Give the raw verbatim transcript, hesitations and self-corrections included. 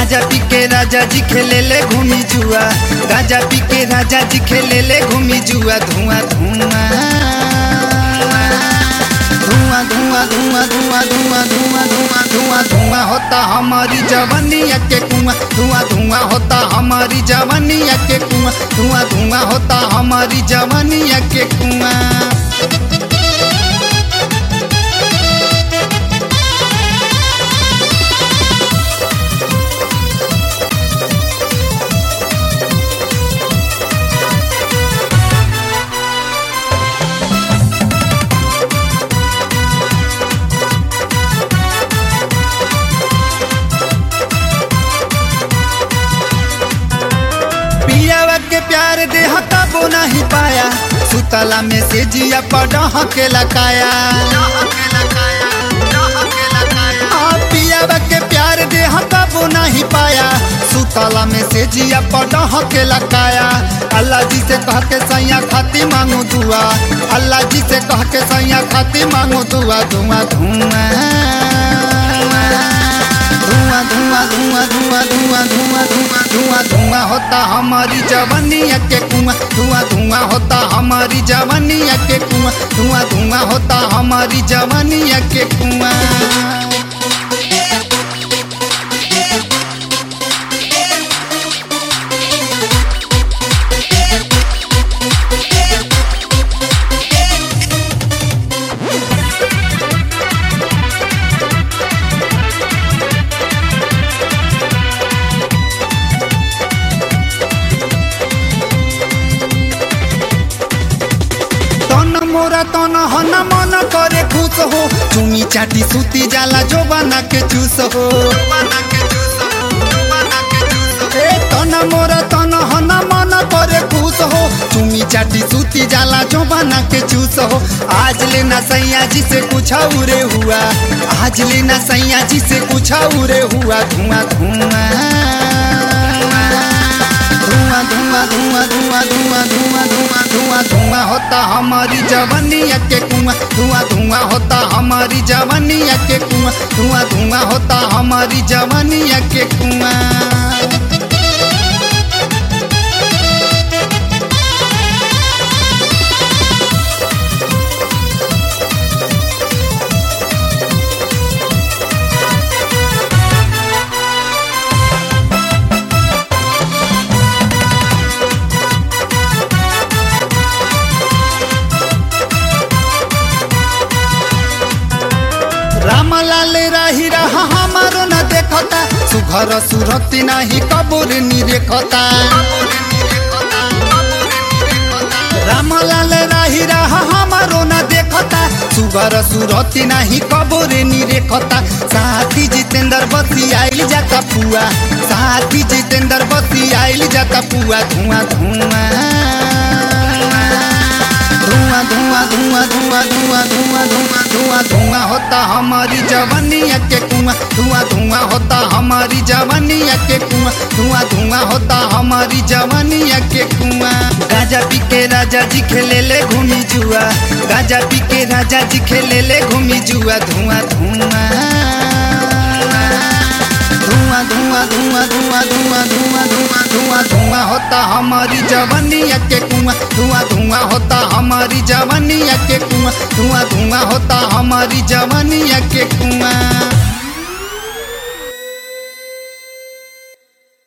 गाजा पी के राजा जी खेले ले घूमी जुआ, गाजा पी के राजा जी खेले ले घूमी जुआ। धुआं धुआं धुआं धुआं धुआं धुआं धुआं धुआं धुआं धुआं धुआं होता हमारी जवानिया के कुआं, धुआं धुआं होता हमारी जवानिया के कुआं, धुआं धुआं होता हमारी जवानिया के कुआं। पियावा के प्यार दे हटाबो नहीं पाया, सुतला में से जिया पड़ह के लगाया। पियावा के प्यार दे हटाबो नहीं पाया, सुतला में से जिया पड़ह के लगाया। अल्लाह जी से कह के सैया खाती मांगो दुआ, अल्लाह जी से कह के सैया खाती मांगो दुआ। धुआं धुआं धुआं धुआं धुआं धुआं धुआं धुआं धुआं धुआं होता हमारी जवानिया के कुआं, धुआं धुआं होता हमारी जवानिया के कुआं, धुआं धुआं होता हमारी जवानिया के कुआं। मोरा तन हन मन करे खुश हो, चुमी चाटी सूती जाला जो बना के चूस हो। ए तन मोरा तन हन मन करे खुश हो, चुमी चाटी सूती जाला जो बना के चूस हो। आज लेना सैया जी से कुछ उरे हुआ, आज लेना सैया जी से कुछ उरे हुआ। धुआं धुआं धुआं धुआं धुआं धुआं धुआं धुआं धुआं धुआं होता हमारी जवानिया के कुआं, धुआं धुआं होता हमारी जवानिया के कुआं, धुआं धुआं होता हमारी जवानिया के कुआं। रामलाल राही रहा हमारो न देखता, सुघर सुरती नहीं कबूर नी रेखता। रामलाल राही रहा हमारो न देखता, सुघर सुरती नहीं कबूर नी रेखता। साथी जितेंद्र बसी आइल जाता पुआ, साथी जितेंद्र बसी आइल जाता पुआ। धुआं धुआं धुआं धुआं धुआं धुआं धुआं धुआं धुआं धुआं होता हमारी जवानिया के कुआं, धुआं धुआं होता हमारी जवानिया के कुआं, धुआं धुआं होता हमारी जवानिया के कुआं। गाजा पी के राजा जी खेले ले घूमी जुआ, गाजा पी के राजा जी खेले ले घूमी जुआ। धुआं धुआं धुआं धुआं धुआं धुआं धुआं धुआं धुआं धुआं होता हमारी जवानिया के कुआं, धुआं धुआं होता हमारी जवानिया के कुआं, धुआं धुआं होता हमारी जवानी।